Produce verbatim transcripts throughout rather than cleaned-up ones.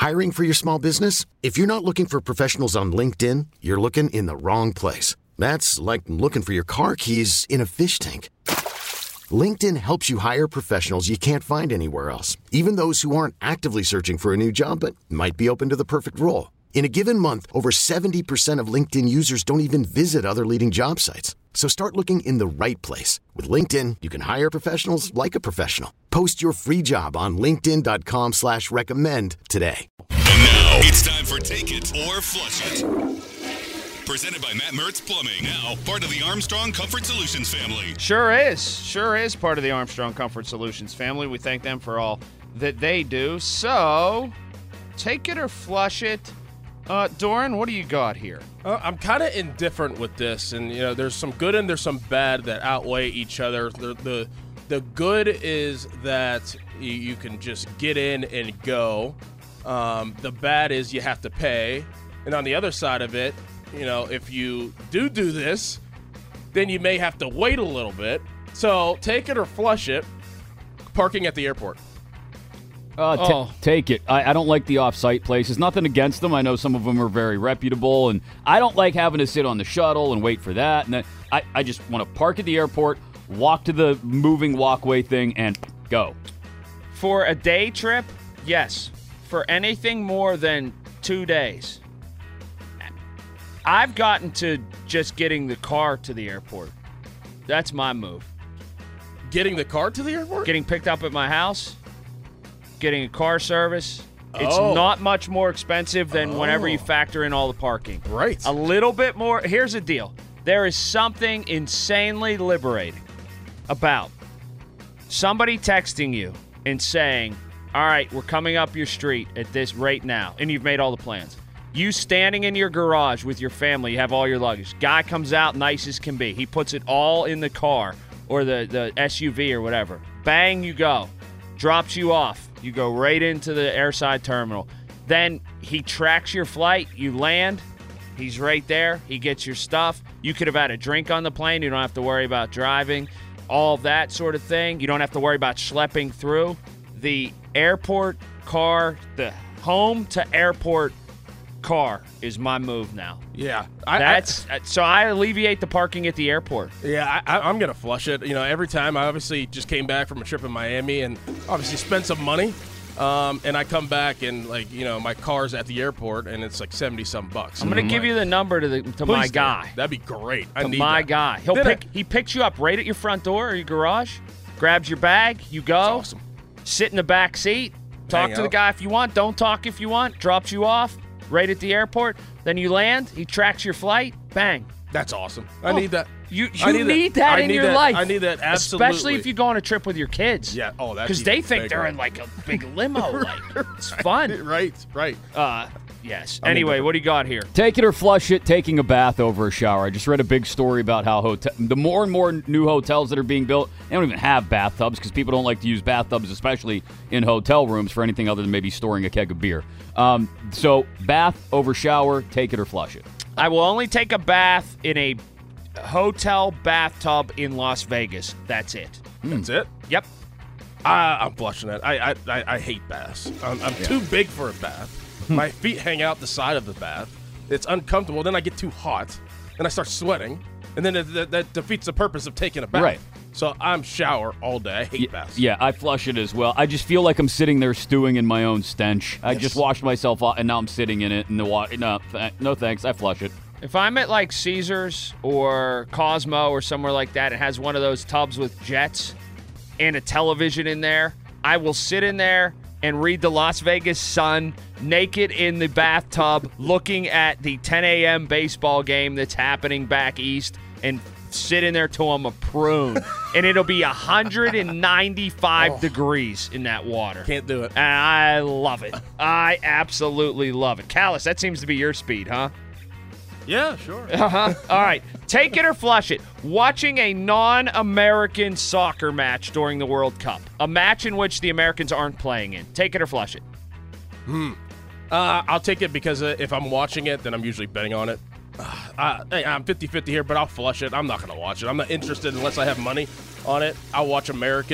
Hiring for your small business? If you're not looking for professionals on LinkedIn, you're looking in the wrong place. That's like looking for your car keys in a fish tank. LinkedIn helps you hire professionals you can't find anywhere else, even those who aren't actively searching for a new job but might be open to the perfect role. In a given month, over seventy percent of LinkedIn users don't even visit other leading job sites. So start looking in the right place. With LinkedIn, you can hire professionals like a professional. Post your free job on linkedin.com slash recommend today. And now it's time for Take It or Flush It. Presented by Matt Mertz Plumbing. Now part of the Armstrong Comfort Solutions family. Sure is. Sure is part of the Armstrong Comfort Solutions family. We thank them for all that they do. So, take it or flush it. Uh, Doran, what do you got here? Uh, I'm kind of indifferent with this, and you know, there's some good and there's some bad that outweigh each other. The the, the good is that you, you can just get in and go. Um, the bad is you have to pay, and on the other side of it, you know, if you do do this, then you may have to wait a little bit. So take it or flush it. Parking at the airport. Uh, t- oh. Take it. I, I don't like the off-site places. Nothing against them. I know some of them are very reputable, and I don't like having to sit on the shuttle and wait for that. And then I, I just want to park at the airport, walk to the moving walkway thing, and go. For a day trip, yes. For anything more than two days, I've gotten to just getting the car to the airport. That's my move. Getting the car to the airport? Getting picked up at my house. Getting a car service. It's Oh. not much more expensive than Oh. whenever you factor in all the parking. Right. A little bit more. Here's the deal. There is something insanely liberating about somebody texting you and saying, all right, we're coming up your street at this rate now, and you've made all the plans. You standing in your garage with your family, you have all your luggage. Guy comes out nice as can be. He puts it all in the car or the, the S U V or whatever. Bang, you go. Drops you off. You go right into the airside terminal. Then he tracks your flight. You land. He's right there. He gets your stuff. You could have had a drink on the plane. You don't have to worry about driving. All that sort of thing. You don't have to worry about schlepping through. The airport car, the home to airport car is my move now. Yeah. I, That's I, so I alleviate the parking at the airport. Yeah, I, I'm going to flush it. You know, every time I obviously just came back from a trip in Miami and obviously spent some money. Um, and I come back and, like, you know, my car's at the airport and it's like seventy some bucks. I'm going to give like, you the number to the to my please do. guy. That'd be great. I To need my that. guy. He'll Then pick. I- He picks you up right at your front door or your garage, grabs your bag, you go, That's awesome. sit in the back seat, talk Hang to the out. guy if you want, don't talk if you want, drops you off right at the airport. Then you land, he tracks your flight, bang. That's awesome. I Oh, need that. You you I need, need that, that. I in need your that. life. I need that, absolutely. Especially if you go on a trip with your kids. Yeah. Oh, that's Because they even think bigger. they're in like a big limo. Like it's fun. Right, right. Uh, yes. I'm Anyway, into it. what do you got here? Take it or flush it, taking a bath over a shower. I just read a big story about how hotel, the more and more new hotels that are being built, they don't even have bathtubs because people don't like to use bathtubs, especially in hotel rooms, for anything other than maybe storing a keg of beer. Um, so bath over shower, take it or flush it. I will only take a bath in a hotel bathtub in Las Vegas. That's it. That's it. Yep. I, I'm flushing it. I I, I, I hate baths. I'm, I'm too big for a bath. My feet hang out the side of the bath. It's uncomfortable. Then I get too hot, and I start sweating, and then it, that, that defeats the purpose of taking a bath. Right. So I'm shower all day. I hate Yeah, baths. yeah, I flush it as well. I just feel like I'm sitting there stewing in my own stench. I Yes. just washed myself off, and now I'm sitting in it. And the wa- no, th- no thanks. I flush it. If I'm at like Caesars or Cosmo or somewhere like that, it has one of those tubs with jets and a television in there, I will sit in there and read the Las Vegas Sun naked in the bathtub looking at the ten a.m. baseball game that's happening back east and sit in there till I'm a prune. And it'll be one hundred ninety-five Oh. degrees in that water. Can't do it. And I love it. I absolutely love it. Callus, that seems to be your speed, huh? Yeah, sure. Uh-huh. All right. Take it or flush it. Watching a non-American soccer match during the World Cup. A match in which the Americans aren't playing in. Take it or flush it. Uh, I'll take it because uh, if I'm watching it, then I'm usually betting on it. Uh, uh, hey, I'm fifty-fifty here, but I'll flush it. I'm not going to watch it. I'm not interested unless I have money on it. I'll watch American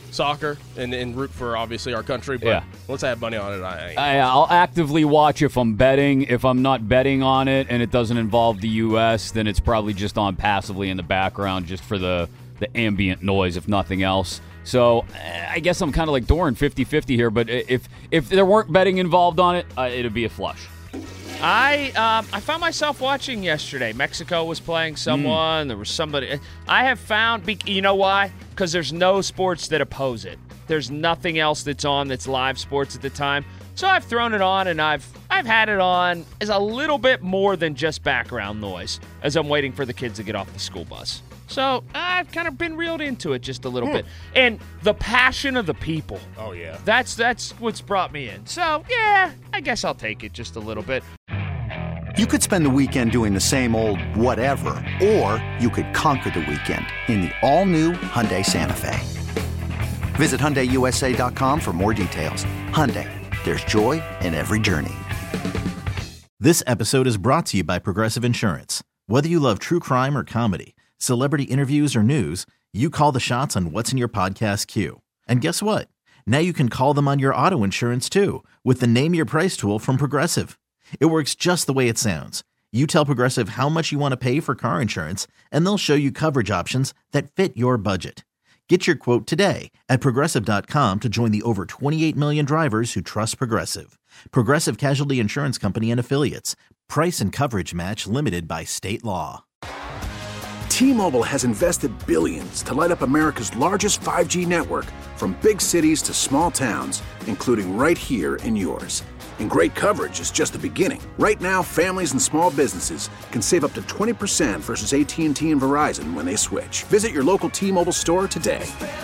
soccer and, and root for, obviously, our country. But Yeah. once I have money on it, I ain't. I, I'll actively watch if I'm betting. If I'm not betting on it and it doesn't involve the U S, then it's probably just on passively in the background just for the, the ambient noise, if nothing else. So I guess I'm kind of like Doran, fifty-fifty here. But if if there weren't betting involved on it, uh, it'd be a flush. I um, I found myself watching yesterday. Mexico was playing someone. Mm. There was somebody. I have found, you know why? Because there's no sports that oppose it. There's nothing else that's on that's live sports at the time. So I've thrown it on, and I've I've had it on as a little bit more than just background noise as I'm waiting for the kids to get off the school bus. So I've kind of been reeled into it just a little hmm. bit. And the passion of the people. Oh, yeah. That's that's what's brought me in. So, yeah, I guess I'll take it just a little bit. You could spend the weekend doing the same old whatever, or you could conquer the weekend in the all-new Hyundai Santa Fe. Visit Hyundai U S A dot com for more details. Hyundai, there's joy in every journey. This episode is brought to you by Progressive Insurance. Whether you love true crime or comedy, celebrity interviews or news, you call the shots on what's in your podcast queue. And guess what? Now you can call them on your auto insurance too with the Name Your Price tool from Progressive. It works just the way it sounds. You tell Progressive how much you want to pay for car insurance, and they'll show you coverage options that fit your budget. Get your quote today at Progressive dot com to join the over twenty-eight million drivers who trust Progressive. Progressive Casualty Insurance Company and Affiliates. Price and coverage match limited by state law. T-Mobile has invested billions to light up America's largest five G network, from big cities to small towns, including right here in yours. And great coverage is just the beginning. Right now, families and small businesses can save up to twenty percent versus A T and T and Verizon when they switch. Visit your local T-Mobile store today.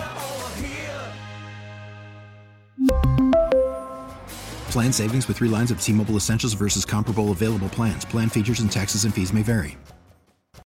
Plan savings with three lines of T-Mobile Essentials versus comparable available plans. Plan features and taxes and fees may vary.